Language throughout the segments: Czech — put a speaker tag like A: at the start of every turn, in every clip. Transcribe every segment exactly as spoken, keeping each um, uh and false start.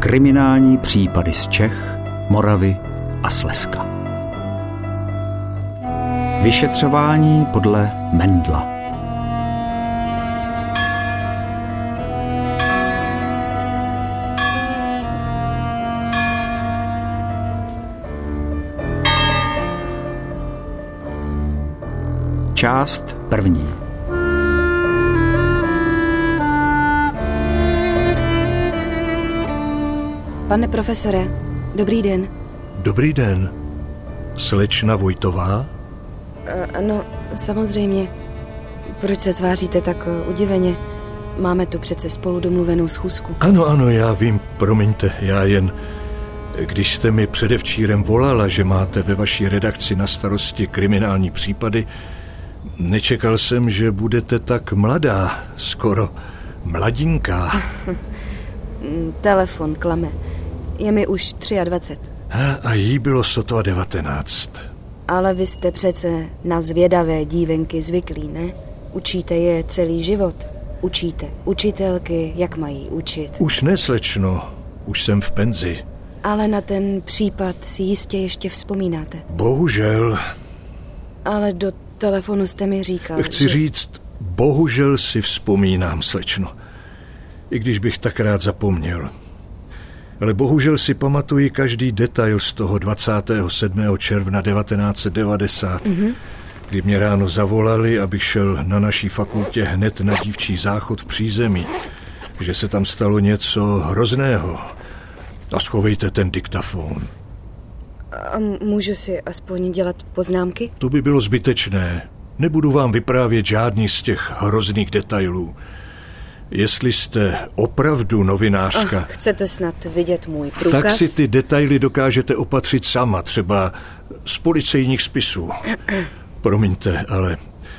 A: Kriminální případy z Čech, Moravy a Slezska. Vyšetřování podle Mendla. Část první.
B: Pane profesore, dobrý den.
C: Dobrý den. Slečna Vojtová?
B: Ano, samozřejmě. Proč se tváříte tak udiveně? Máme tu přece spolu domluvenou schůzku.
C: Ano, ano, já vím, promiňte, já jen... Když jste mi předevčírem volala, že máte ve vaší redakci na starosti kriminální případy, nečekal jsem, že budete tak mladá, skoro mladinká.
B: Telefon klame. Je mi už dvacet tři.
C: A, a jí bylo sotva devatenáct.
B: Ale vy jste přece na zvědavé dívenky zvyklí, ne? Učíte je celý život. Učíte učitelky, jak mají učit.
C: Už ne, slečno. Už jsem v penzi.
B: Ale na ten případ si jistě ještě vzpomínáte.
C: Bohužel.
B: Ale do telefonu jste mi říkal,
C: Chci
B: že...
C: říct, bohužel si vzpomínám, slečno. I když bych tak rád zapomněl. Ale bohužel si pamatuji každý detail z toho dvacátého sedmého června devatenáct set devadesát, mm-hmm. kdy mě ráno zavolali, abych šel na naší fakultě hned na dívčí záchod v přízemí, že se tam stalo něco hrozného. A schovejte ten diktafon.
B: A můžu si aspoň dělat poznámky?
C: To by bylo zbytečné. Nebudu vám vyprávět žádný z těch hrozných detailů. Jestli jste opravdu novinářka...
B: Ach, chcete snad vidět můj průkaz?
C: Tak si ty detaily dokážete opatřit sama, třeba z policejních spisů. Promiňte, ale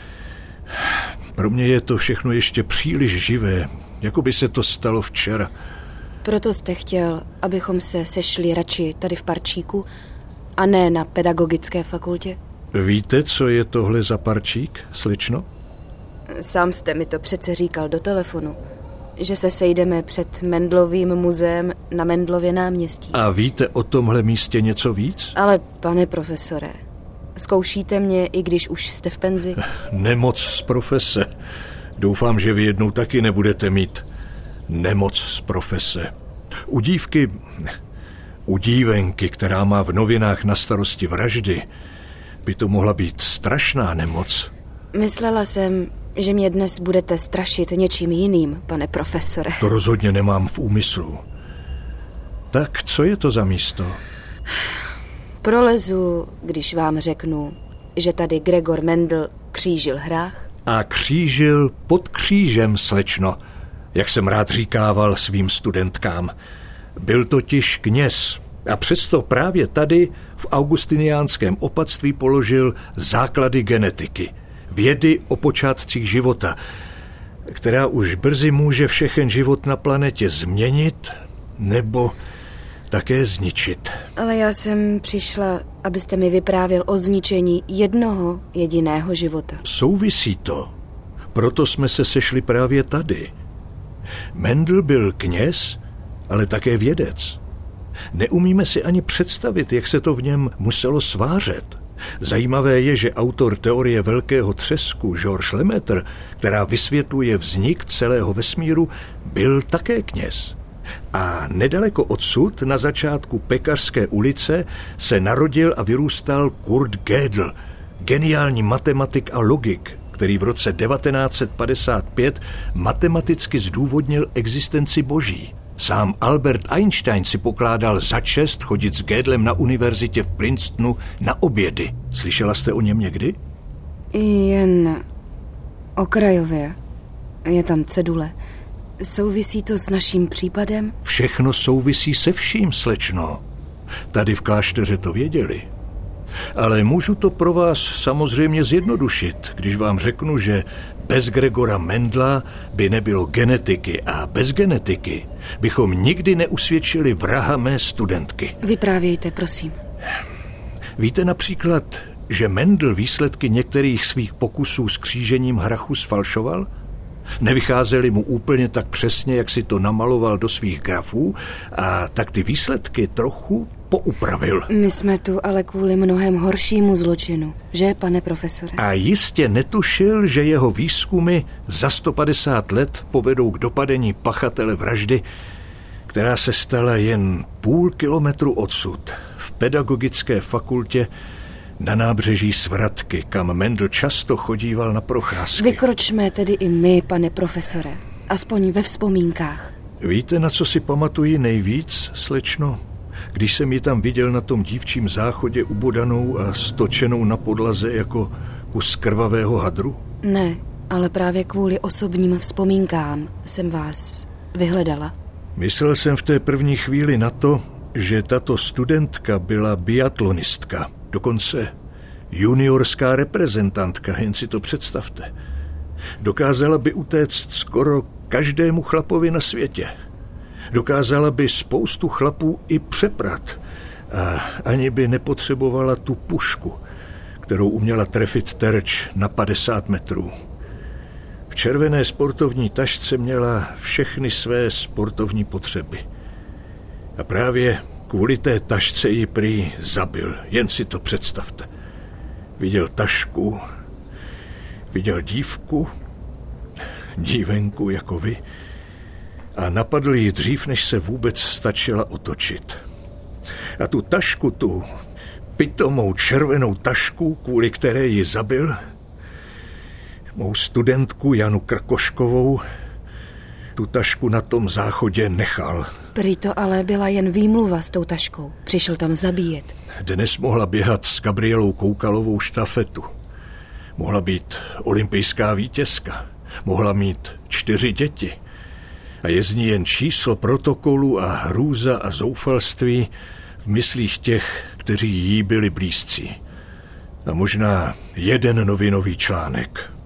C: pro mě je to všechno ještě příliš živé, jako by se to stalo včera.
B: Proto jste chtěl, abychom se sešli radši tady v parčíku a ne na pedagogické fakultě?
C: Víte, co je tohle za parčík, slečno?
B: Sám jste mi to přece říkal do telefonu, že se sejdeme před Mendlovým muzeem na Mendlově náměstí.
C: A víte o tomhle místě něco víc?
B: Ale pane profesore, zkoušíte mě, i když už jste v penzi?
C: Nemoc z profese. Doufám, že vy jednou taky nebudete mít nemoc z profese. U dívky, u dívenky, která má v novinách na starosti vraždy, by to mohla být strašná nemoc.
B: Myslela jsem, že mě dnes budete strašit něčím jiným, pane profesore.
C: To rozhodně nemám v úmyslu. Tak co je to za místo?
B: Prolezu, když vám řeknu, že tady Gregor Mendl křížil hrách.
C: A křížil pod křížem, slečno, jak jsem rád říkával svým studentkám. Byl totiž kněz a přesto právě tady v augustiniánském opatství položil základy genetiky, vědy o počátcích života, která už brzy může všechen život na planetě změnit nebo také zničit.
B: Ale já jsem přišla, abyste mi vyprávěl o zničení jednoho jediného života.
C: Souvisí to. Proto jsme se sešli právě tady. Mendl byl kněz, ale také vědec. Neumíme si ani představit, jak se to v něm muselo svářet. Zajímavé je, že autor teorie velkého třesku Georges Lemaitre, která vysvětluje vznik celého vesmíru, byl také kněz. A nedaleko odsud, na začátku Pekařské ulice, se narodil a vyrůstal Kurt Gödel, geniální matematik a logik, který v roce devatenáct set padesát pět matematicky zdůvodnil existenci boží. Sám Albert Einstein si pokládal za čest chodit s Gödelem na univerzitě v Princetonu na obědy. Slyšela jste o něm někdy?
B: Jen okrajově. Je tam cedule. Souvisí to s naším případem?
C: Všechno souvisí se vším, slečno. Tady v klášteře to věděli. Ale můžu to pro vás samozřejmě zjednodušit, když vám řeknu, že bez Gregora Mendla by nebylo genetiky a bez genetiky bychom nikdy neusvědčili vraha mé studentky.
B: Vyprávějte, prosím.
C: Víte například, že Mendl výsledky některých svých pokusů s křížením hrachu sfalšoval? Nevycházely mu úplně tak přesně, jak si to namaloval do svých grafů, a tak ty výsledky trochu poupravil.
B: My jsme tu ale kvůli mnohem horšímu zločinu, že, pane profesore?
C: A jistě netušil, že jeho výzkumy za sto padesát let povedou k dopadení pachatele vraždy, která se stala jen půl kilometru odsud, v pedagogické fakultě na nábřeží Svratky, kam Mendel často chodíval na procházky.
B: Vykročme tedy i my, pane profesore, aspoň ve vzpomínkách.
C: Víte, na co si pamatuji nejvíc, slečno? Když jsem ji tam viděl na tom dívčím záchodě ubodanou a stočenou na podlaze jako kus krvavého hadru?
B: Ne, ale právě kvůli osobním vzpomínkám jsem vás vyhledala.
C: Myslel jsem v té první chvíli na to, že tato studentka byla biatlonistka, dokonce juniorská reprezentantka, jen si to představte. Dokázala by utéct skoro každému chlapovi na světě. Dokázala by spoustu chlapů i přeprat a ani by nepotřebovala tu pušku, kterou uměla trefit terč na padesát metrů. V červené sportovní tašce měla všechny své sportovní potřeby. A právě kvůli té tašce ji prý zabil, jen si to představte. Viděl tašku, viděl dívku, dívenku jako vy, a napadl ji dřív, než se vůbec stačila otočit. A tu tašku, tu pitomou červenou tašku, kvůli které ji zabil, mou studentku Janu Krkoškovou, tu tašku na tom záchodě nechal.
B: Prý to ale byla jen výmluva s tou taškou. Přišel tam zabíjet.
C: Dnes mohla běhat s Gabrielou Koukalovou štafetu. Mohla být olympijská vítězka. Mohla mít čtyři děti. A je z ní jen číslo protokolu a hrůza a zoufalství v myslích těch, kteří jí byli blízcí. A možná jeden novinový článek.